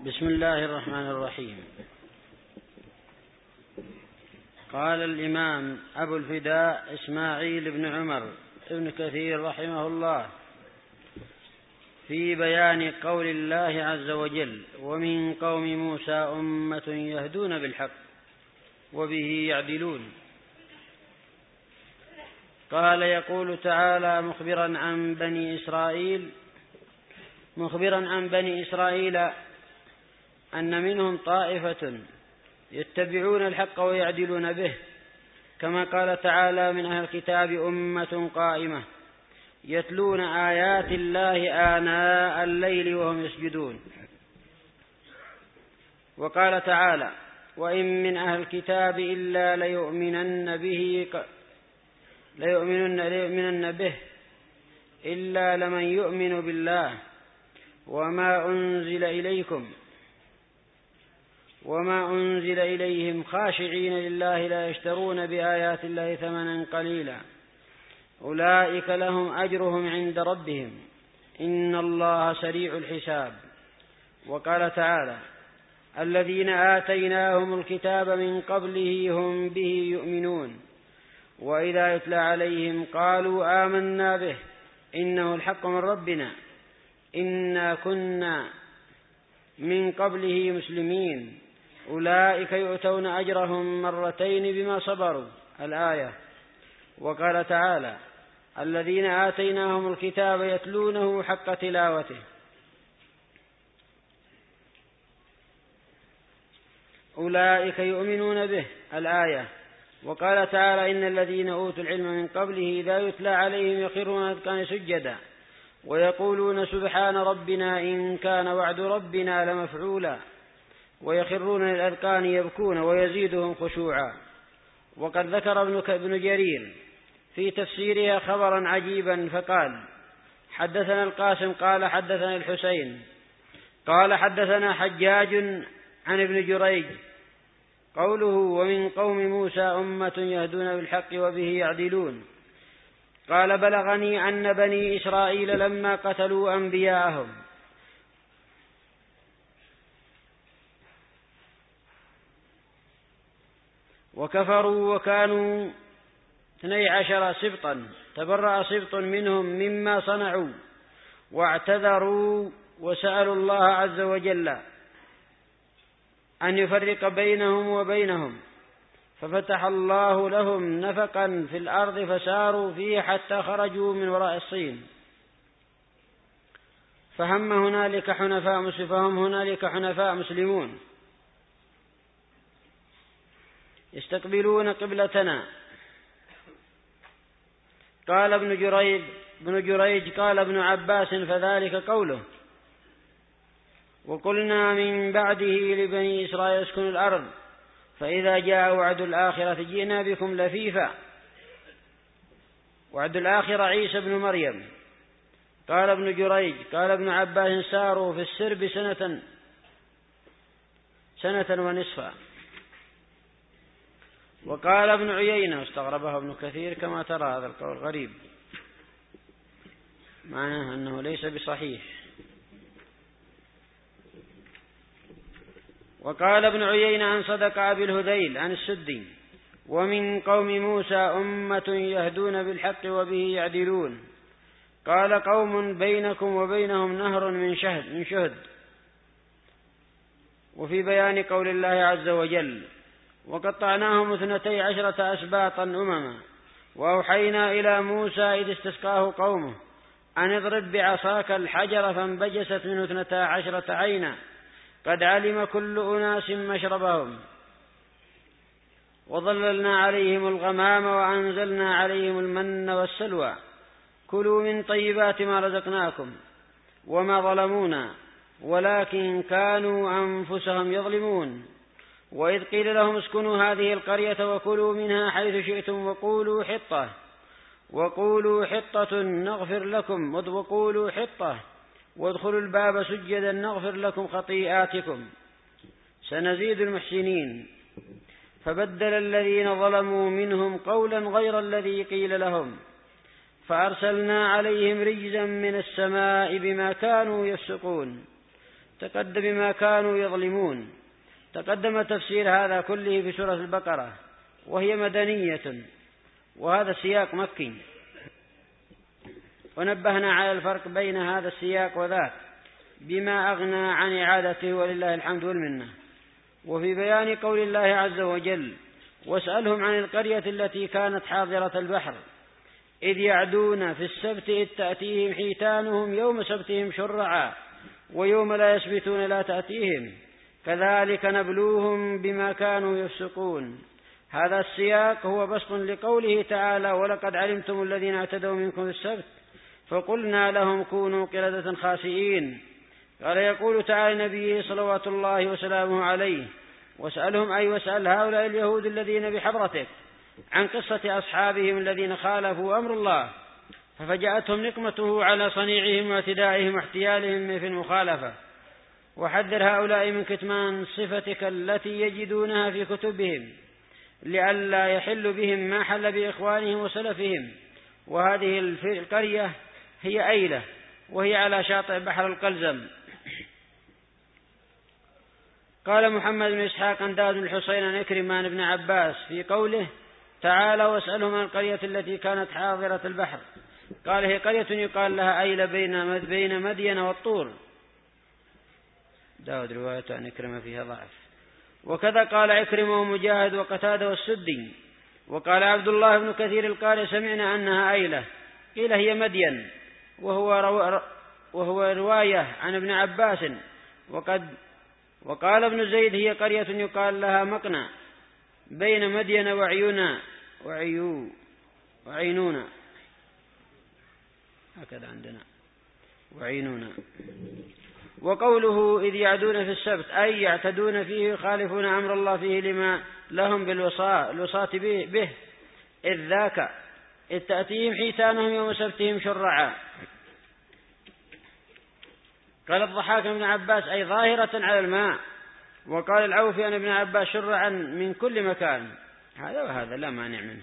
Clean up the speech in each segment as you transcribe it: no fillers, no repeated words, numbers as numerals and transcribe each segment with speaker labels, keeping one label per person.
Speaker 1: بسم الله الرحمن الرحيم. قال الإمام أبو الفداء إسماعيل بن عمر ابن كثير رحمه الله في بيان قول الله عز وجل: ومن قوم موسى أمة يهدون بالحق وبه يعدلون. قال: يقول تعالى مخبرا عن بني إسرائيل أن منهم طائفة يتبعون الحق ويعدلون به، كما قال تعالى: من أهل الكتاب أمة قائمة يتلون آيات الله آناء الليل وهم يسجدون. وقال تعالى: وإن من أهل الكتاب إلا ليؤمنن به إلا لمن يؤمن بالله وما أنزل إليهم خاشعين لله لا يشترون بآيات الله ثمنا قليلا أولئك لهم أجرهم عند ربهم إن الله سريع الحساب. وقال تعالى: الذين آتيناهم الكتاب من قبله هم به يؤمنون وإذا يتلى عليهم قالوا آمنا به إنه الحق من ربنا إنا كنا من قبله مسلمين أولئك يؤتون أجرهم مرتين بما صبروا. الآية. وقال تعالى: الذين آتيناهم الكتاب يتلونه حق تلاوته أولئك يؤمنون به. الآية. وقال تعالى: إن الذين أوتوا العلم من قبله إذا يتلى عليهم يخرون للأذقان سجدا ويقولون سبحان ربنا إن كان وعد ربنا لمفعولا ويخرون للأذقان يبكون ويزيدهم خشوعا. وقد ذكر ابن جرير في تفسيرها خبرا عجيبا فقال: حدثنا القاسم قال حدثنا الحسين قال حدثنا حجاج عن ابن جريج قوله: ومن قوم موسى أمة يهدون بالحق وبه يعدلون. قال: بلغني أن بني إسرائيل لما قتلوا أنبياءهم وكفروا وكانوا 12 سبطا تبرأ سبط منهم مما صنعوا واعتذروا وسألوا الله عز وجل أن يفرق بينهم وبينهم، ففتح الله لهم نفقا في الأرض فساروا فيه حتى خرجوا من وراء الصين، فهم هنالك حنفاء مسلمون يستقبلون قبلتنا. قال ابن جريج قال ابن عباس: فذلك قوله: وقلنا من بعده لبني إسرائيل اسكنوا الأرض فإذا جاء وعد الآخرة جئنا بكم لفيفا. وعد الآخرة عيسى بن مريم. قال ابن جريج قال ابن عباس: ساروا في السرب سنة ونصفا. وقال ابن عيينة، واستغربه ابن كثير كما ترى هذا القول غريب معناه أنه ليس بصحيح. وقال ابن عيينة عن صدق أبي الهذيل عن السدي: ومن قوم موسى أمة يهدون بالحق وبه يعدلون. قال: قوم بينكم وبينهم نهر من شهد. وفي بيان قول الله عز وجل: وقطعناهم 12 أسباطا أمما وأوحينا إلى موسى إذ استسقاه قومه أن اضرب بعصاك الحجر فانبجست منه 12 عينا قد علم كل أناس مشربهم وظللنا عليهم الغمام وأنزلنا عليهم المن والسلوى كلوا من طيبات ما رزقناكم وما ظلمونا ولكن كانوا أنفسهم يظلمون. وإذ قيل لهم اسكنوا هذه القرية وكلوا منها حيث شئتم وقولوا حطة نغفر لكم وقولوا حطة وادخلوا الباب سجدا نغفر لكم خطيئاتكم سنزيد المحسنين. فبدل الذين ظلموا منهم قولا غير الذي قيل لهم فأرسلنا عليهم رجزا من السماء بما كانوا يفسقون. تقدم بما كانوا يظلمون. تقدم تفسير هذا كله في سورة البقرة، وهي مدنية، وهذا السياق مكي، ونبهنا على الفرق بين هذا السياق وذاك بما أغنى عن إعادته، ولله الحمد والمنة. وفي بيان قول الله عز وجل: واسألهم عن القرية التي كانت حاضرة البحر إذ يعدون في السبت إذ تأتيهم حيتانهم يوم سبتهم شرعا ويوم لا يسبتون لا تأتيهم كذلك نبلوهم بما كانوا يفسقون. هذا السياق هو بسط لقوله تعالى: ولقد علمتم الذين اعتدوا منكم في السبت فقلنا لهم كونوا قردة خاسئين. قال يقول تعالى نبيه صلوات الله وسلامه عليه: واسألهم أي واسأل هؤلاء اليهود الذين بحضرتك عن قصة أصحابهم الذين خالفوا أمر الله ففجأتهم نقمته على صنيعهم واعتدائهم واحتيالهم في المخالفة. وحذر هؤلاء من كتمان صفتك التي يجدونها في كتبهم لئلا يحل بهم ما حل بإخوانهم وسلفهم. وهذه القرية هي أيلة، وهي على شاطئ بحر القلزم. قال محمد بن إسحاق عن داود بن الحصين عن إكرمة بن عباس في قوله تعالى: واسألهم عن القرية التي كانت حاضرة البحر، قال هي قرية يقال لها أيلة بين مدين والطور. داود رواية عن إكرمة فيها ضعف. وكذا قال إكرمة ومجاهد وقتادة والسدي. وقال عبد الله بن كثير القارئ: سمعنا أنها أيلة، قيل هي مدين، وهو رواية عن ابن عباس. وقال ابن زيد: هي قرية يقال لها مقنع بين مدين وعينونا، هكذا عندنا وعينونا. وقوله إذ يعدون في السبت أي يعتدون فيه يخالفون أمر الله فيه لما لهم بالوصاة به إذ ذاك إذ تأتيهم حيتانهم يوم سبتهم شرعا. قال الضحاك بن عباس: أي ظاهرة على الماء. وقال العوفي عن ابن عباس: شرعا من كل مكان. هذا وهذا لا مانع منه.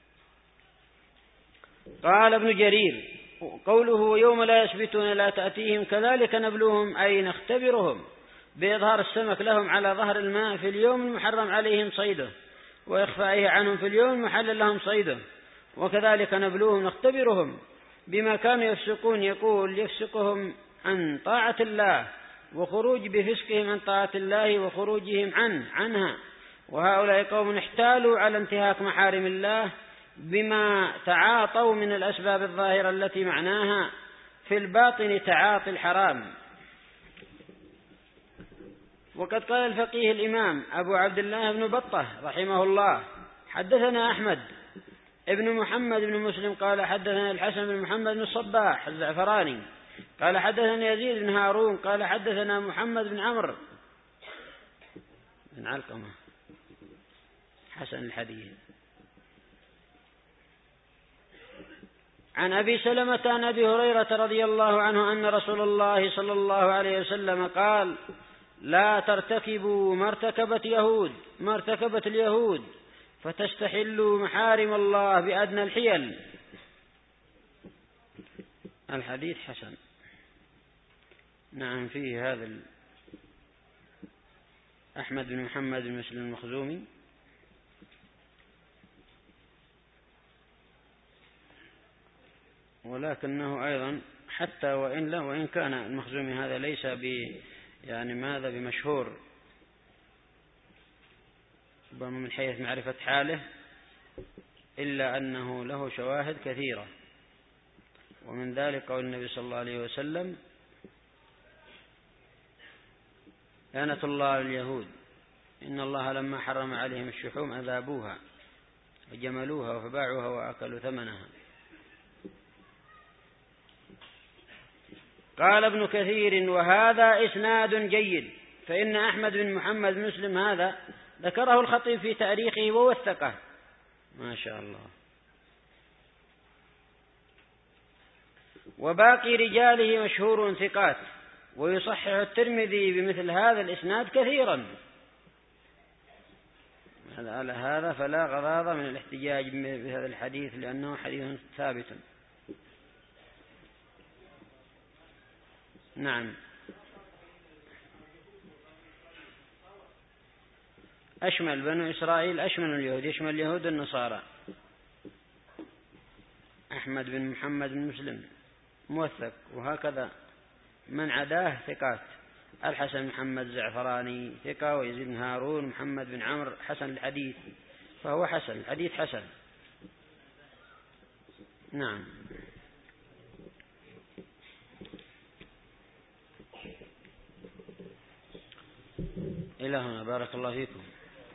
Speaker 1: قال ابن جرير: قوله يوم لا يسبتون لا تأتيهم كذلك نبلوهم أي نختبرهم بإظهار السمك لهم على ظهر الماء في اليوم المحرم عليهم صيده وإخفائه عنهم في اليوم المحلل لهم صيده، وكذلك نبلوهم نختبرهم بما كانوا يفسقون. يقول: يفسقهم عن طاعة الله وخروج بفسقهم عن طاعة الله وخروجهم عنها. وهؤلاء قوم احتالوا على انتهاك محارم الله بما تعاطوا من الأسباب الظاهرة التي معناها في الباطن تعاطي الحرام. وقد قال الفقيه الإمام أبو عبد الله بن بطة رحمه الله: حدثنا أحمد ابن محمد بن مسلم قال حدثنا الحسن بن محمد بن الصباح الزعفراني قال حدثنا يزيد بن هارون قال حدثنا محمد بن عمرو بن علقمة حسن الحديث عن أبي سلمة عن أبي هريرة رضي الله عنه أن رسول الله صلى الله عليه وسلم قال: لا ترتكبوا ما ارتكبت اليهود فتستحلوا محارم الله بأدنى الحيل. الحديث حسن. نعم، فيه هذا أحمد بن محمد بن مسلم المخزومي ولكنه أيضا حتى وإن كان المخزومي هذا ليس ماذا بمشهور من حيث معرفة حاله، إلا أنه له شواهد كثيرة، ومن ذلك قول النبي صلى الله عليه وسلم: لعنة الله اليهود إن الله لما حرم عليهم الشحوم أذابوها وجملوها وفباعوها وأكلوا ثمنها. قال ابن كثير: وهذا إسناد جيد، فإن أحمد بن محمد مسلم هذا ذكره الخطيب في تاريخه ووثقه. ما شاء الله. وباقي رجاله مشهور ثقات، ويصحح الترمذي بمثل هذا الإسناد كثيرا. على هذا فلا غرض من الاحتجاج بهذا الحديث لأنه حديث ثابت. نعم. أشمل بنو إسرائيل أشمل اليهود، يشمل اليهود والنصارى. أحمد بن محمد بن مسلم موثق، وهكذا من عداه ثقات. الحسن محمد زعفراني ثقة، ويزيد بن هارون محمد بن عمرو حسن الحديث، فهو حسن الحديث حسن. نعم. إلى هنا، بارك الله فيكم.